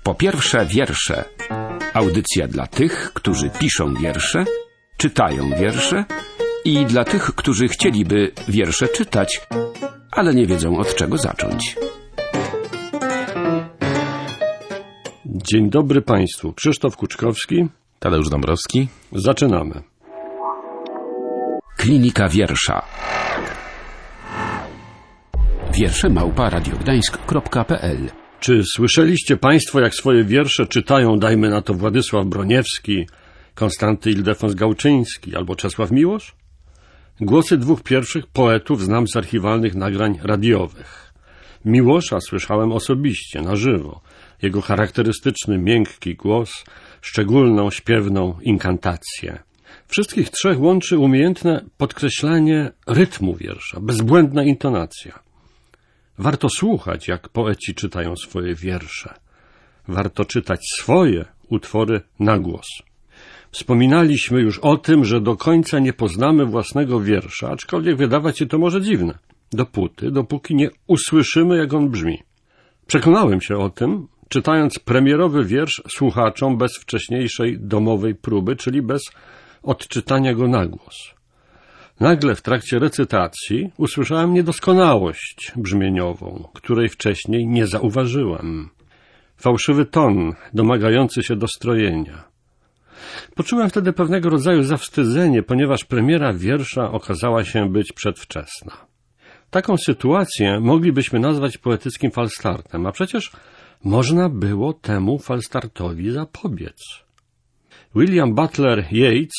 Po pierwsze wiersze. Audycja dla tych, którzy piszą wiersze, czytają wiersze i dla tych, którzy chcieliby wiersze czytać, ale nie wiedzą od czego zacząć. Dzień dobry Państwu. Krzysztof Kuczkowski, Tadeusz Dąbrowski. Zaczynamy. Klinika wiersza. wiersze@radiogdańsk.pl. Czy słyszeliście Państwo, jak swoje wiersze czytają, dajmy na to, Władysław Broniewski, Konstanty Ildefons Gałczyński albo Czesław Miłosz? Głosy dwóch pierwszych poetów znam z archiwalnych nagrań radiowych. Miłosza słyszałem osobiście, na żywo. Jego charakterystyczny, miękki głos, szczególną, śpiewną inkantację. Wszystkich trzech łączy umiejętne podkreślanie rytmu wiersza, bezbłędna intonacja. Warto słuchać, jak poeci czytają swoje wiersze. Warto czytać swoje utwory na głos. Wspominaliśmy już o tym, że do końca nie poznamy własnego wiersza, aczkolwiek wydawać się to może dziwne, dopóki nie usłyszymy, jak on brzmi. Przekonałem się o tym, czytając premierowy wiersz słuchaczom bez wcześniejszej domowej próby, czyli bez odczytania go na głos. Nagle w trakcie recytacji usłyszałem niedoskonałość brzmieniową, której wcześniej nie zauważyłem. Fałszywy ton, domagający się dostrojenia. Poczułem wtedy pewnego rodzaju zawstydzenie, ponieważ premiera wiersza okazała się być przedwczesna. Taką sytuację moglibyśmy nazwać poetyckim falstartem, a przecież można było temu falstartowi zapobiec. William Butler Yeats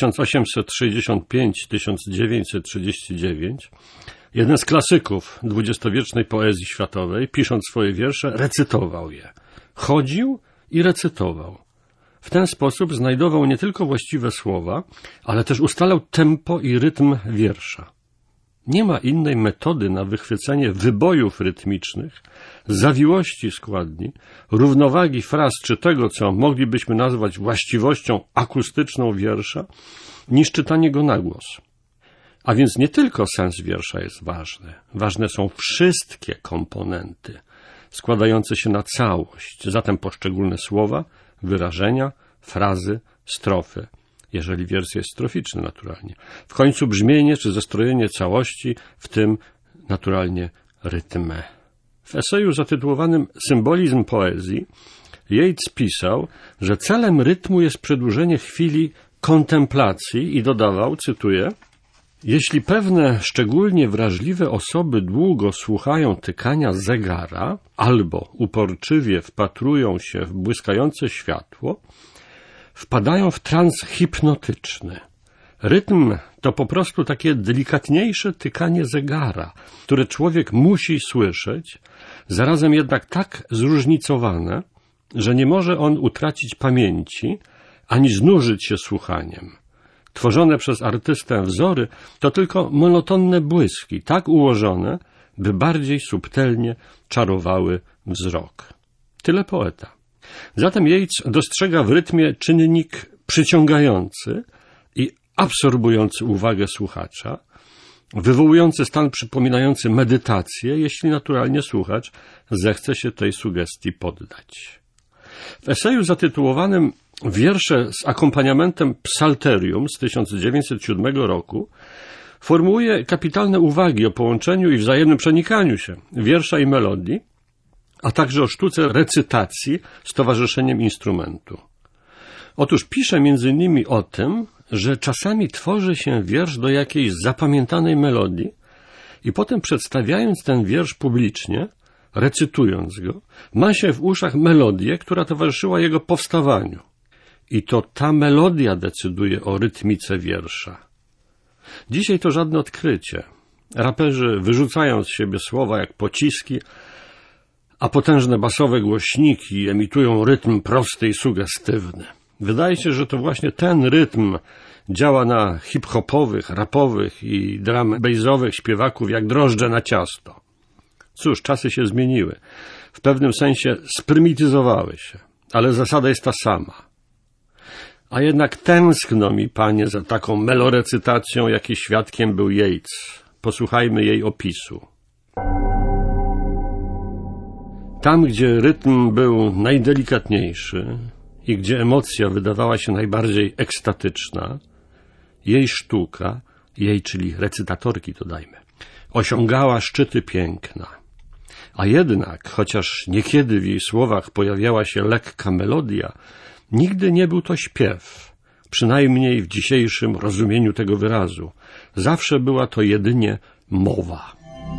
1865-1939, jeden z klasyków dwudziestowiecznej poezji światowej, pisząc swoje wiersze, recytował je. Chodził i recytował. W ten sposób znajdował nie tylko właściwe słowa, ale też ustalał tempo i rytm wiersza. Nie ma innej metody na wychwycenie wybojów rytmicznych, zawiłości składni, równowagi fraz czy tego, co moglibyśmy nazwać właściwością akustyczną wiersza, niż czytanie go na głos. A więc nie tylko sens wiersza jest ważny. Ważne są wszystkie komponenty składające się na całość, zatem poszczególne słowa, wyrażenia, frazy, strofy. Jeżeli wiersz jest stroficzny naturalnie. W końcu brzmienie czy zestrojenie całości, w tym naturalnie rytm. W eseju zatytułowanym Symbolizm poezji Yeats pisał, że celem rytmu jest przedłużenie chwili kontemplacji i dodawał, cytuję: jeśli pewne szczególnie wrażliwe osoby długo słuchają tykania zegara albo uporczywie wpatrują się w błyskające światło, wpadają w trans hipnotyczny. Rytm to po prostu takie delikatniejsze tykanie zegara, które człowiek musi słyszeć, zarazem jednak tak zróżnicowane, że nie może on utracić pamięci, ani znużyć się słuchaniem. Tworzone przez artystę wzory to tylko monotonne błyski, tak ułożone, by bardziej subtelnie czarowały wzrok. Tyle poeta. Zatem Yeats dostrzega w rytmie czynnik przyciągający i absorbujący uwagę słuchacza, wywołujący stan przypominający medytację, jeśli naturalnie słuchacz zechce się tej sugestii poddać. W eseju zatytułowanym Wiersze z akompaniamentem Psalterium z 1907 roku formułuje kapitalne uwagi o połączeniu i wzajemnym przenikaniu się wiersza i melodii, a także o sztuce recytacji z towarzyszeniem instrumentu. Otóż pisze między innymi o tym, że czasami tworzy się wiersz do jakiejś zapamiętanej melodii i potem przedstawiając ten wiersz publicznie, recytując go, ma się w uszach melodię, która towarzyszyła jego powstawaniu. I to ta melodia decyduje o rytmice wiersza. Dzisiaj to żadne odkrycie. Raperzy wyrzucają z siebie słowa jak pociski, a potężne basowe głośniki emitują rytm prosty i sugestywny. Wydaje się, że to właśnie ten rytm działa na hip-hopowych, rapowych i drum bassowych śpiewaków jak drożdże na ciasto. Cóż, czasy się zmieniły. W pewnym sensie sprymityzowały się, ale zasada jest ta sama. A jednak tęskno mi, panie, za taką melorecytacją, jakiej świadkiem był Yeats. Posłuchajmy jej opisu. Tam, gdzie rytm był najdelikatniejszy i gdzie emocja wydawała się najbardziej ekstatyczna, jej sztuka, czyli recytatorki dodajmy, osiągała szczyty piękna. A jednak, chociaż niekiedy w jej słowach pojawiała się lekka melodia, nigdy nie był to śpiew, przynajmniej w dzisiejszym rozumieniu tego wyrazu. Zawsze była to jedynie mowa.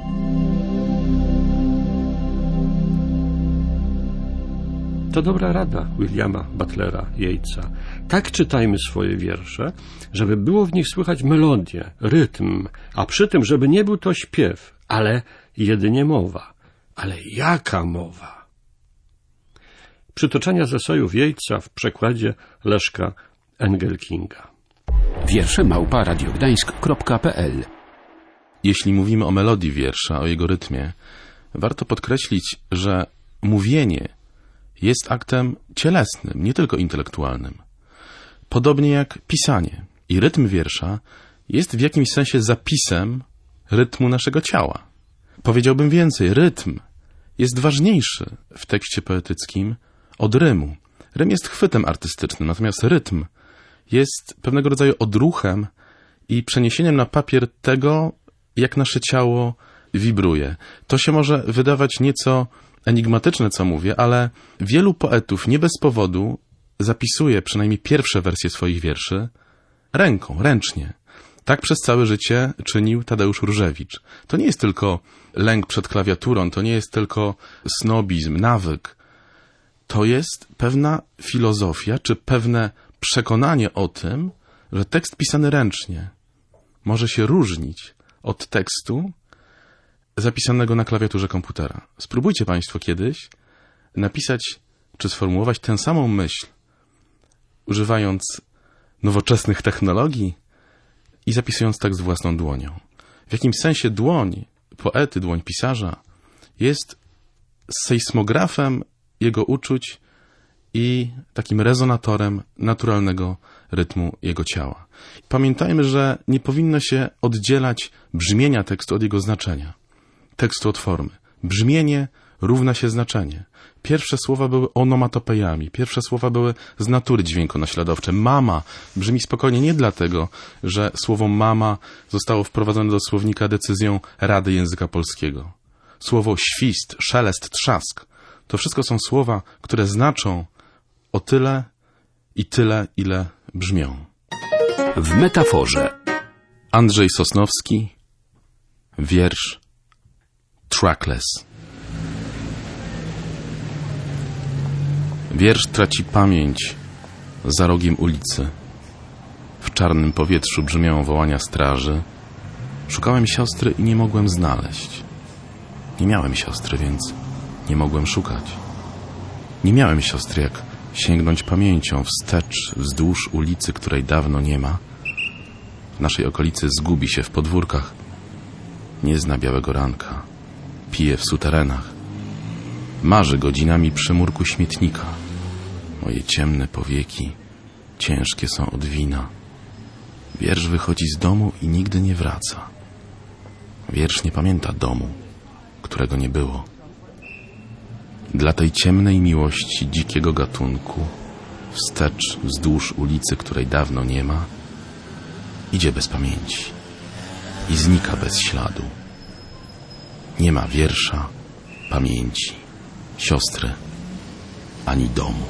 To dobra rada Williama Butlera Yeatsa. Tak czytajmy swoje wiersze, żeby było w nich słychać melodię, rytm, a przy tym, żeby nie był to śpiew, ale jedynie mowa. Ale jaka mowa? Przytoczenia z esejów Yeatsa w przekładzie Leszka Engelkinga. wiersze@radiogdańsk.pl. Jeśli mówimy o melodii wiersza, o jego rytmie, warto podkreślić, że mówienie jest aktem cielesnym, nie tylko intelektualnym. Podobnie jak pisanie. I rytm wiersza jest w jakimś sensie zapisem rytmu naszego ciała. Powiedziałbym więcej, rytm jest ważniejszy w tekście poetyckim od rymu. Rym jest chwytem artystycznym, natomiast rytm jest pewnego rodzaju odruchem i przeniesieniem na papier tego, jak nasze ciało wibruje. To się może wydawać nieco enigmatyczne, co mówię, ale wielu poetów nie bez powodu zapisuje przynajmniej pierwsze wersje swoich wierszy ręką, ręcznie. Tak przez całe życie czynił Tadeusz Różewicz. To nie jest tylko lęk przed klawiaturą, to nie jest tylko snobizm, nawyk. To jest pewna filozofia, czy pewne przekonanie o tym, że tekst pisany ręcznie może się różnić od tekstu zapisanego na klawiaturze komputera. Spróbujcie Państwo kiedyś napisać czy sformułować tę samą myśl, używając nowoczesnych technologii i zapisując tekst własną dłonią. W jakimś sensie dłoń poety, dłoń pisarza jest sejsmografem jego uczuć i takim rezonatorem naturalnego rytmu jego ciała. Pamiętajmy, że nie powinno się oddzielać brzmienia tekstu od jego znaczenia. Tekstu od formy. Brzmienie równa się znaczenie. Pierwsze słowa były onomatopejami. Pierwsze słowa były z natury dźwiękonaśladowcze. Mama brzmi spokojnie nie dlatego, że słowo mama zostało wprowadzone do słownika decyzją Rady Języka Polskiego. Słowo świst, szelest, trzask to wszystko są słowa, które znaczą o tyle i tyle, ile brzmią. W metaforze. Andrzej Sosnowski, wiersz Trackless. Wiersz traci pamięć za rogiem ulicy. W czarnym powietrzu brzmią wołania straży. Szukałem siostry i nie mogłem znaleźć. Nie miałem siostry, więc nie mogłem szukać. Nie miałem siostry, jak sięgnąć pamięcią wstecz wzdłuż ulicy, której dawno nie ma. W naszej okolicy zgubi się w podwórkach. Nie zna białego ranka. Pije w suterenach. Marzy godzinami przy murku śmietnika. Moje ciemne powieki ciężkie są od wina. Wiersz wychodzi z domu i nigdy nie wraca. Wiersz nie pamięta domu, którego nie było. Dla tej ciemnej miłości dzikiego gatunku, wstecz wzdłuż ulicy, której dawno nie ma, idzie bez pamięci i znika bez śladu. Nie ma wiersza, pamięci, siostry, ani domu.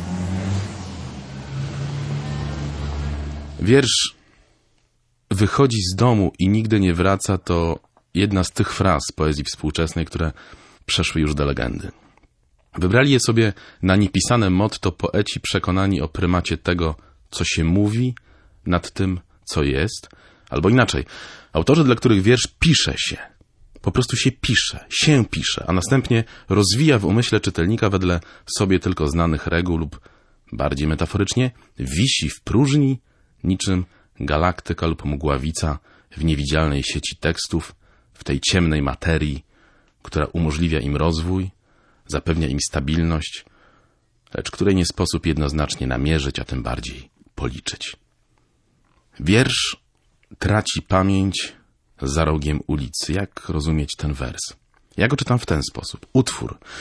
Wiersz wychodzi z domu i nigdy nie wraca to jedna z tych fraz poezji współczesnej, które przeszły już do legendy. Wybrali je sobie na niepisane motto poeci przekonani o prymacie tego, co się mówi, nad tym, co jest, albo inaczej, autorzy, dla których wiersz pisze się. Po prostu się pisze, a następnie rozwija w umyśle czytelnika wedle sobie tylko znanych reguł lub, bardziej metaforycznie, wisi w próżni, niczym galaktyka lub mgławica w niewidzialnej sieci tekstów, w tej ciemnej materii, która umożliwia im rozwój, zapewnia im stabilność, lecz której nie sposób jednoznacznie namierzyć, a tym bardziej policzyć. Wiersz traci pamięć za rogiem ulicy. Jak rozumieć ten wers? Ja go czytam w ten sposób. Utwór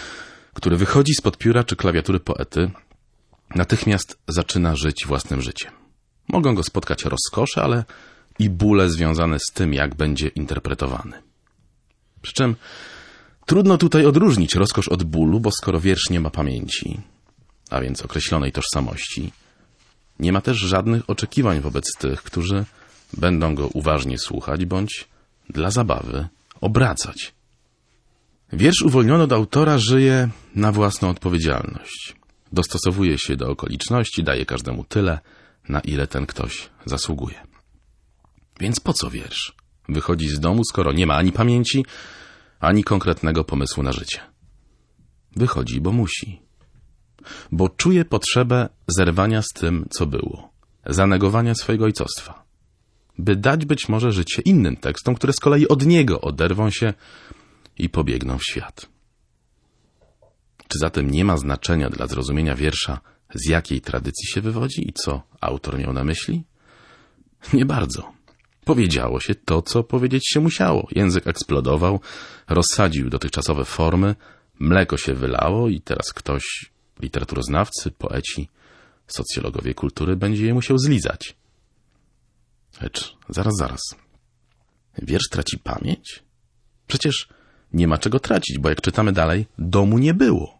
który wychodzi spod pióra czy klawiatury poety, natychmiast zaczyna żyć własnym życiem. Mogą go spotkać rozkosze, ale i bóle związane z tym, jak będzie interpretowany. Przy czym trudno tutaj odróżnić rozkosz od bólu, bo skoro wiersz nie ma pamięci, a więc określonej tożsamości, nie ma też żadnych oczekiwań wobec tych, którzy będą go uważnie słuchać bądź dla zabawy obracać. Wiersz uwolniony od autora żyje na własną odpowiedzialność. Dostosowuje się do okoliczności, daje każdemu tyle, na ile ten ktoś zasługuje. Więc po co wiersz? Wychodzi z domu, skoro nie ma ani pamięci, ani konkretnego pomysłu na życie. Wychodzi, bo musi. Bo czuje potrzebę zerwania z tym, co było. Zanegowania swojego ojcostwa. By dać być może życie innym tekstom, które z kolei od niego oderwą się i pobiegną w świat. Czy zatem nie ma znaczenia dla zrozumienia wiersza, z jakiej tradycji się wywodzi i co autor miał na myśli? Nie bardzo. Powiedziało się to, co powiedzieć się musiało. Język eksplodował, rozsadził dotychczasowe formy, mleko się wylało i teraz ktoś, literaturoznawcy, poeci, socjologowie kultury, będzie je musiał zlizać. Lecz zaraz. Wiersz traci pamięć? Przecież nie ma czego tracić, bo jak czytamy dalej, domu nie było.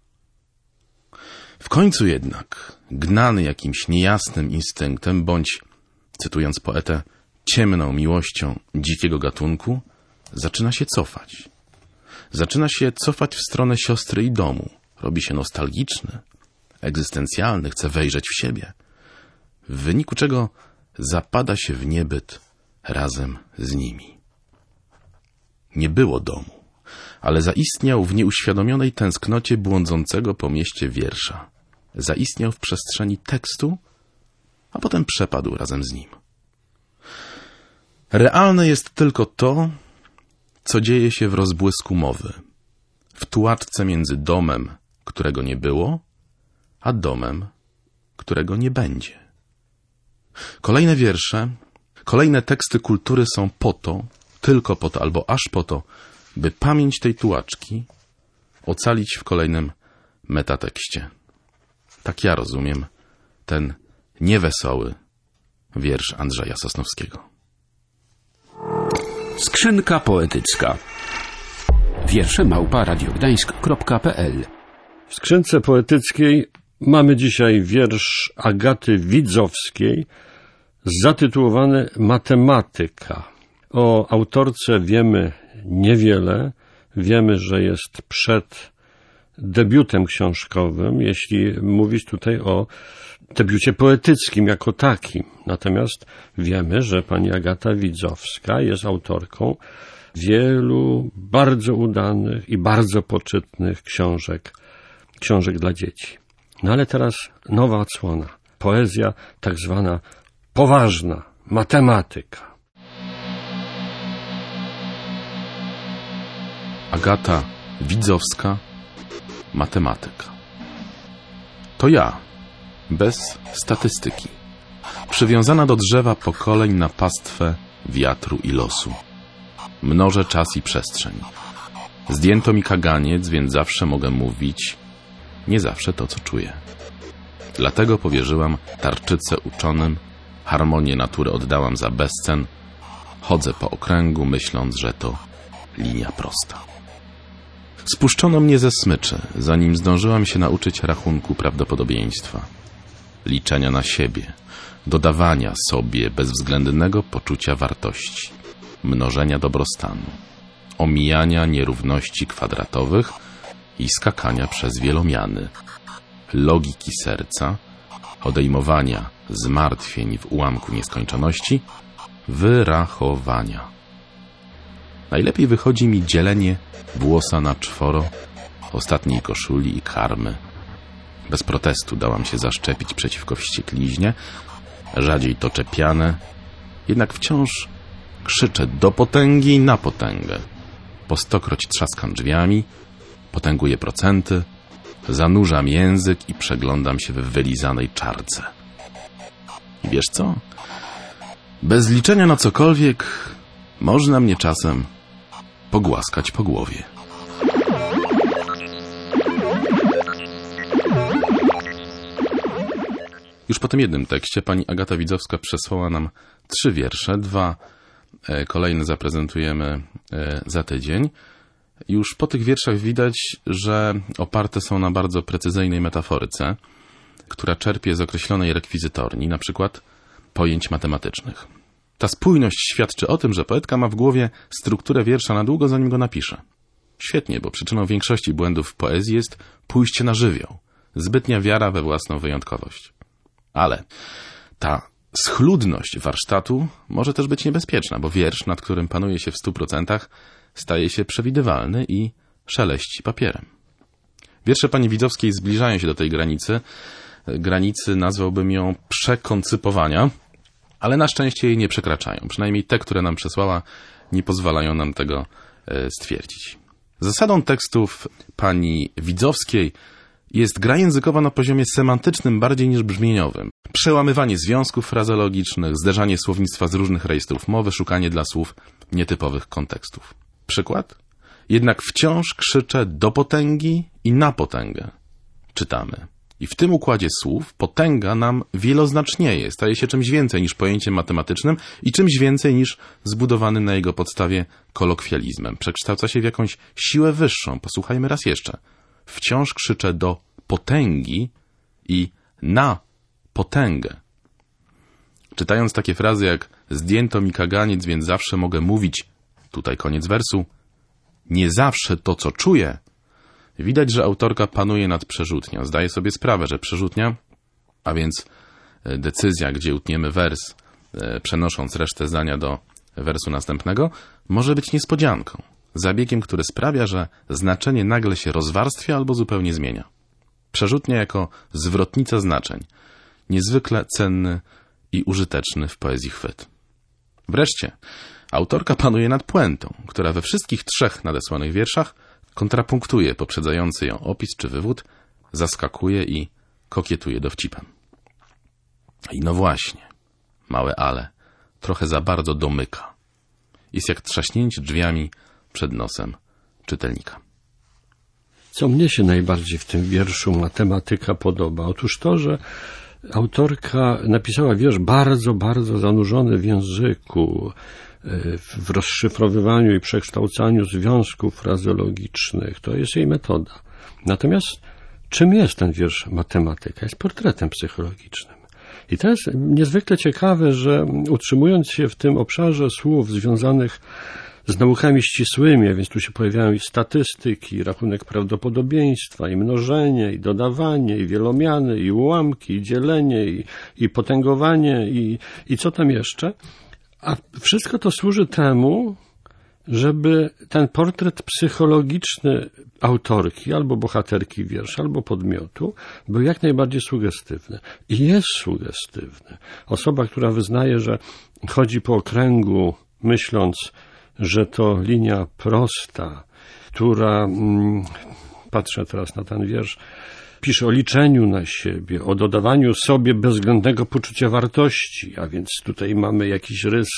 W końcu jednak, gnany jakimś niejasnym instynktem, bądź, cytując poetę, ciemną miłością dzikiego gatunku, zaczyna się cofać. Zaczyna się cofać w stronę siostry i domu. Robi się nostalgiczny, egzystencjalny, chce wejrzeć w siebie. W wyniku czego zapada się w niebyt razem z nimi. Nie było domu, ale zaistniał w nieuświadomionej tęsknocie błądzącego po mieście wiersza. Zaistniał w przestrzeni tekstu, a potem przepadł razem z nim. Realne jest tylko to, co dzieje się w rozbłysku mowy, w tułaczce między domem, którego nie było, a domem, którego nie będzie. Kolejne wiersze, kolejne teksty kultury są po to, tylko po to, albo aż po to, by pamięć tej tułaczki ocalić w kolejnym metatekście. Tak ja rozumiem ten niewesoły wiersz Andrzeja Sosnowskiego. Skrzynka poetycka. wiersze@radiogdańsk.pl. W skrzynce poetyckiej mamy dzisiaj wiersz Agaty Widzowskiej zatytułowany Matematyka. O autorce wiemy niewiele. Wiemy, że jest przed debiutem książkowym, jeśli mówić tutaj o debiucie poetyckim jako takim. Natomiast wiemy, że pani Agata Widzowska jest autorką wielu bardzo udanych i bardzo poczytnych książek dla dzieci. No ale teraz nowa odsłona. Poezja tak zwana poważna, matematyka. Agata Widzowska, matematyka. To ja, bez statystyki, przywiązana do drzewa pokoleń na pastwę wiatru i losu. Mnożę czas i przestrzeń. Zdjęto mi kaganiec, więc zawsze mogę mówić, nie zawsze to, co czuję. Dlatego powierzyłam tarczycę uczonym, harmonię natury oddałam za bezcen, chodzę po okręgu, myśląc, że to linia prosta. Spuszczono mnie ze smyczy, zanim zdążyłam się nauczyć rachunku prawdopodobieństwa, liczenia na siebie, dodawania sobie bezwzględnego poczucia wartości, mnożenia dobrostanu, omijania nierówności kwadratowych i skakania przez wielomiany, logiki serca, odejmowania zmartwień w ułamku nieskończoności, wyrachowania. Najlepiej wychodzi mi dzielenie włosa na czworo, ostatniej koszuli i karmy. Bez protestu dałam się zaszczepić przeciwko wściekliźnie, rzadziej to czepiane, jednak wciąż krzyczę do potęgi na potęgę. Po stokroć trzaskam drzwiami, potęguję procenty, zanurzam język i przeglądam się w wylizanej czarce. I wiesz co? Bez liczenia na cokolwiek można mnie czasem pogłaskać po głowie. po tym jednym tekście pani Agata Widzowska przesłała nam 3 wiersze. 2 kolejne zaprezentujemy za tydzień. Już po tych wierszach widać, że oparte są na bardzo precyzyjnej metaforyce, która czerpie z określonej rekwizytorni, na przykład pojęć matematycznych. Ta spójność świadczy o tym, że poetka ma w głowie strukturę wiersza na długo, zanim go napisze. Świetnie, bo przyczyną większości błędów w poezji jest pójście na żywioł, zbytnia wiara we własną wyjątkowość. Ale ta schludność warsztatu może też być niebezpieczna, bo wiersz, nad którym panuje się w 100%, staje się przewidywalny i szeleści papierem. Wiersze pani Widzowskiej zbliżają się do tej granicy. Granicy nazwałbym ją przekoncypowania, ale na szczęście jej nie przekraczają. Przynajmniej te, które nam przesłała, nie pozwalają nam tego stwierdzić. Zasadą tekstów pani Widzowskiej jest gra językowa na poziomie semantycznym bardziej niż brzmieniowym. Przełamywanie związków frazeologicznych, zderzanie słownictwa z różnych rejestrów mowy, szukanie dla słów nietypowych kontekstów. Przykład? Jednak wciąż krzyczę do potęgi i na potęgę. Czytamy. I w tym układzie słów potęga nam wieloznacznieje, staje się czymś więcej niż pojęciem matematycznym i czymś więcej niż zbudowanym na jego podstawie kolokwializmem. Przekształca się w jakąś siłę wyższą. Posłuchajmy raz jeszcze. Wciąż krzyczę do potęgi i na potęgę. Czytając takie frazy jak zdjęto mi kaganiec, więc zawsze mogę mówić, tutaj koniec wersu, nie zawsze to, co czuję, widać, że autorka panuje nad przerzutnią. Zdaje sobie sprawę, że przerzutnia, a więc decyzja, gdzie utniemy wers, przenosząc resztę zdania do wersu następnego, może być niespodzianką. Zabiegiem, który sprawia, że znaczenie nagle się rozwarstwia albo zupełnie zmienia. Przerzutnia jako zwrotnica znaczeń. Niezwykle cenny i użyteczny w poezji chwyt. Wreszcie, autorka panuje nad puentą, która we wszystkich 3 nadesłanych wierszach kontrapunktuje poprzedzający ją opis czy wywód, zaskakuje i kokietuje dowcipem. I no właśnie, małe ale, trochę za bardzo domyka. Jest jak trzaśnięcie drzwiami przed nosem czytelnika. Co mnie się najbardziej w tym wierszu matematyka podoba? Otóż to, że autorka napisała wiersz bardzo, bardzo zanurzony w języku, w rozszyfrowywaniu i przekształcaniu związków frazeologicznych. To jest jej metoda. Natomiast czym jest ten wiersz matematyka? Jest portretem psychologicznym. I to jest niezwykle ciekawe, że utrzymując się w tym obszarze słów związanych z naukami ścisłymi, a więc tu się pojawiają i statystyki, i rachunek prawdopodobieństwa, i mnożenie, i dodawanie, i wielomiany, i ułamki, i dzielenie, i potęgowanie, i co tam jeszcze. A wszystko to służy temu, żeby ten portret psychologiczny autorki, albo bohaterki wiersza, albo podmiotu, był jak najbardziej sugestywny. I jest sugestywny. Osoba, która wyznaje, że chodzi po okręgu, myśląc, że to linia prosta, która, patrzę teraz na ten wiersz, pisze o liczeniu na siebie, o dodawaniu sobie bezwzględnego poczucia wartości, a więc tutaj mamy jakiś rys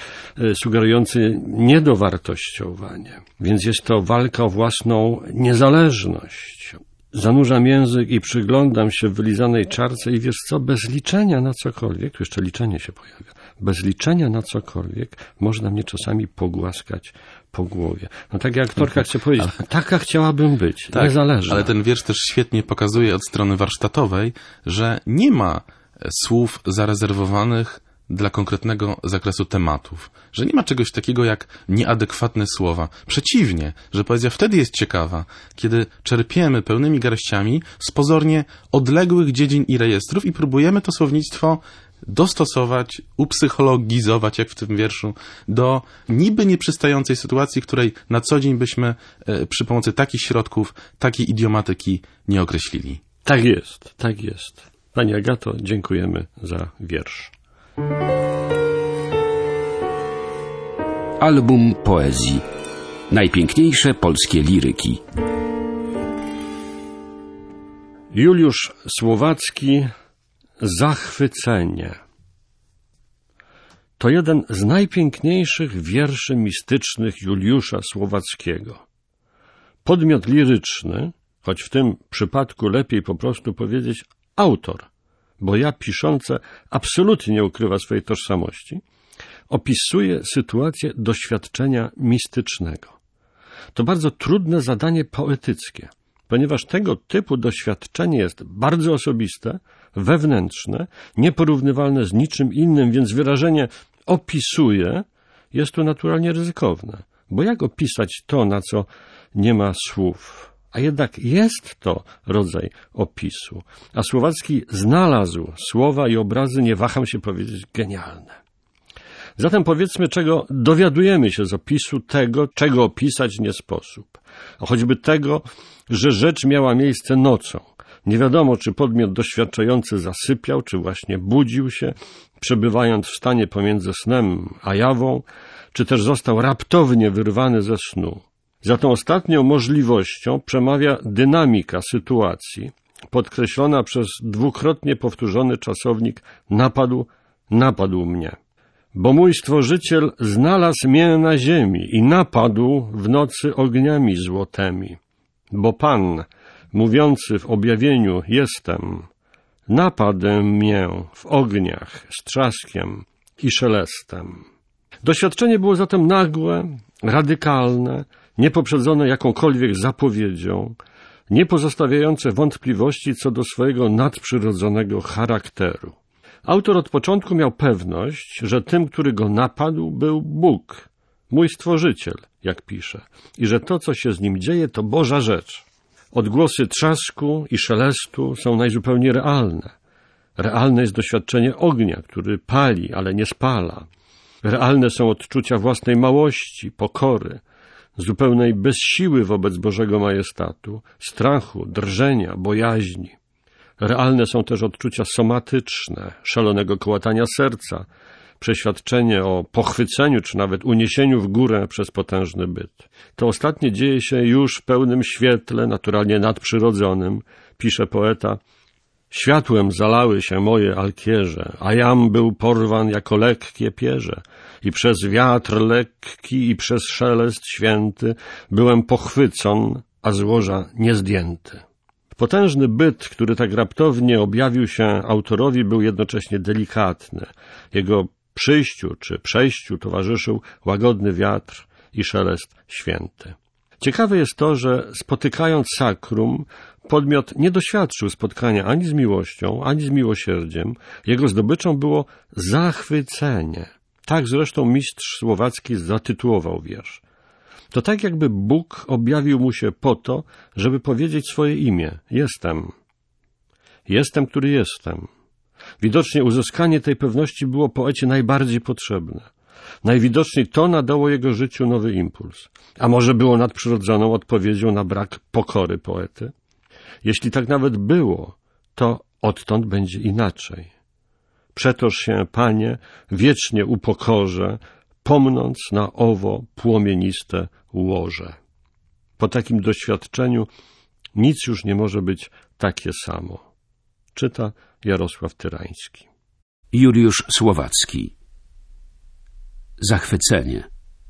sugerujący niedowartościowanie. Więc jest to walka o własną niezależność. Zanurzam język i przyglądam się w wylizanej czarce i wiesz co, bez liczenia na cokolwiek, tu jeszcze liczenie się pojawia, bez liczenia na cokolwiek można mnie czasami pogłaskać po głowie. No tak jak aktorka chce powiedzieć, taka chciałabym być, tak, niezależna. Ale ten wiersz też świetnie pokazuje od strony warsztatowej, że nie ma słów zarezerwowanych dla konkretnego zakresu tematów. Że nie ma czegoś takiego jak nieadekwatne słowa. Przeciwnie, że poezja wtedy jest ciekawa, kiedy czerpiemy pełnymi garściami z pozornie odległych dziedzin i rejestrów i próbujemy to słownictwo dostosować, upsychologizować, jak w tym wierszu, do niby nieprzystającej sytuacji, której na co dzień byśmy przy pomocy takich środków, takiej idiomatyki nie określili. Tak jest, tak jest. Pani Agato, dziękujemy za wiersz. Album poezji. Najpiękniejsze polskie liryki. Juliusz Słowacki, Zachwycenie. To jeden z najpiękniejszych wierszy mistycznych Juliusza Słowackiego. Podmiot liryczny, choć w tym przypadku lepiej po prostu powiedzieć autor, bo ja piszące absolutnie nie ukrywa swojej tożsamości, opisuje sytuację doświadczenia mistycznego. To bardzo trudne zadanie poetyckie, ponieważ tego typu doświadczenie jest bardzo osobiste, wewnętrzne, nieporównywalne z niczym innym, więc wyrażenie opisuje jest tu naturalnie ryzykowne. Bo jak opisać to, na co nie ma słów? A jednak jest to rodzaj opisu. A Słowacki znalazł słowa i obrazy, nie waham się powiedzieć, genialne. Zatem powiedzmy, czego dowiadujemy się z opisu tego, czego opisać nie sposób. A choćby tego, że rzecz miała miejsce nocą. Nie wiadomo, czy podmiot doświadczający zasypiał, czy właśnie budził się, przebywając w stanie pomiędzy snem a jawą, czy też został raptownie wyrwany ze snu. Za tą ostatnią możliwością przemawia dynamika sytuacji, podkreślona przez dwukrotnie powtórzony czasownik napadł mnie. Bo mój Stworzyciel znalazł mię na ziemi i napadł w nocy ogniami złotymi. Bo Pan, mówiący w objawieniu jestem, napadł mię w ogniach z trzaskiem i szelestem. Doświadczenie było zatem nagłe, radykalne, niepoprzedzone jakąkolwiek zapowiedzią, nie pozostawiające wątpliwości co do swojego nadprzyrodzonego charakteru. Autor od początku miał pewność, że tym, który go napadł, był Bóg, mój Stworzyciel, jak pisze, i że to, co się z nim dzieje, to Boża rzecz. Odgłosy trzasku i szelestu są najzupełniej realne. Realne jest doświadczenie ognia, który pali, ale nie spala. Realne są odczucia własnej małości, pokory, zupełnej bezsiły wobec Bożego majestatu, strachu, drżenia, bojaźni. Realne są też odczucia somatyczne, szalonego kołatania serca, przeświadczenie o pochwyceniu czy nawet uniesieniu w górę przez potężny byt. To ostatnie dzieje się już w pełnym świetle, naturalnie nadprzyrodzonym, pisze poeta. Światłem zalały się moje alkierze, a jam był porwan jako lekkie pierze. I przez wiatr lekki i przez szelest święty byłem pochwycon, a z łoża nie zdjęty. Potężny byt, który tak raptownie objawił się autorowi, był jednocześnie delikatny. Jego przyjściu czy przejściu towarzyszył łagodny wiatr i szelest święty. Ciekawe jest to, że spotykając sakrum, podmiot nie doświadczył spotkania ani z miłością, ani z miłosierdziem. Jego zdobyczą było zachwycenie. Tak zresztą mistrz słowacki zatytułował wiersz. To tak, jakby Bóg objawił mu się po to, żeby powiedzieć swoje imię. Jestem. Jestem, który jestem. Widocznie uzyskanie tej pewności było poecie najbardziej potrzebne. Najwidoczniej to nadało jego życiu nowy impuls. A może było nadprzyrodzoną odpowiedzią na brak pokory poety? Jeśli tak nawet było, to odtąd będzie inaczej. Przetoż się, Panie, wiecznie upokorze, pomnąc na owo płomieniste łoże. Po takim doświadczeniu nic już nie może być takie samo. Czyta Jarosław Tyrański. Juliusz Słowacki. Zachwycenie.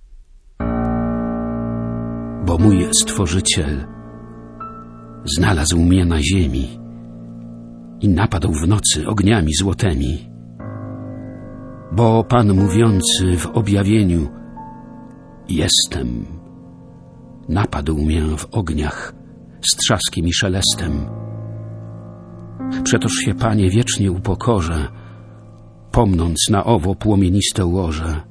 Bo mój Stworzyciel znalazł mnie na ziemi i napadł w nocy ogniami złotymi. Bo Pan mówiący w objawieniu jestem, napadł mnie w ogniach z trzaskiem i szelestem. Przetoż się, Panie, wiecznie upokorzę, pomnąc na owo płomieniste łoże.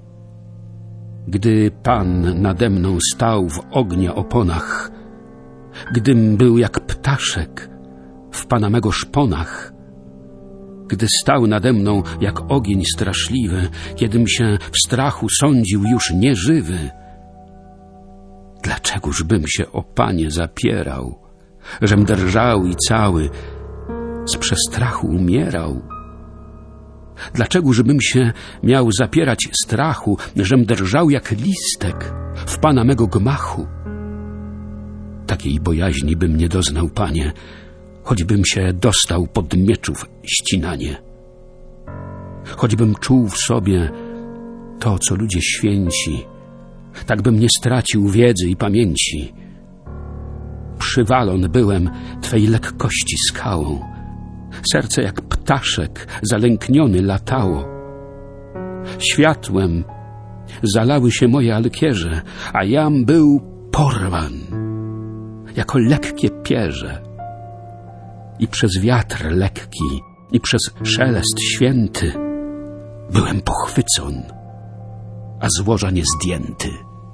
Gdy Pan nade mną stał w ognia oponach, gdym był jak ptaszek w Pana mego szponach, gdy stał nade mną jak ogień straszliwy, kiedym się w strachu sądził już nieżywy. Dlaczegoż bym się, o Panie, zapierał, żem drżał i cały z przestrachu umierał? Dlaczegożbym się miał zapierać strachu, żem drżał jak listek w Pana mego gmachu? Takiej bojaźni bym nie doznał, Panie, choćbym się dostał pod mieczów ścinanie. Choćbym czuł w sobie to, co ludzie święci, tak bym nie stracił wiedzy i pamięci. Przywalon byłem Twej lekkości skałą, Serce jak ptaszek zalękniony latało. Światłem zalały się moje alkierze, a jam był porwan jako lekkie pierze. I przez wiatr lekki, i przez szelest święty byłem pochwycon, a z łoża nie zdjęty.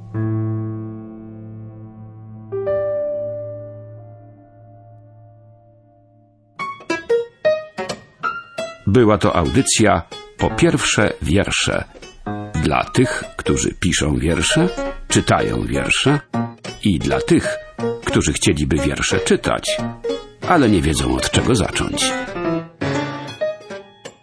Była to audycja Po pierwsze wiersze. Dla tych, którzy piszą wiersze, czytają wiersze i dla tych, którzy chcieliby wiersze czytać, ale nie wiedzą od czego zacząć.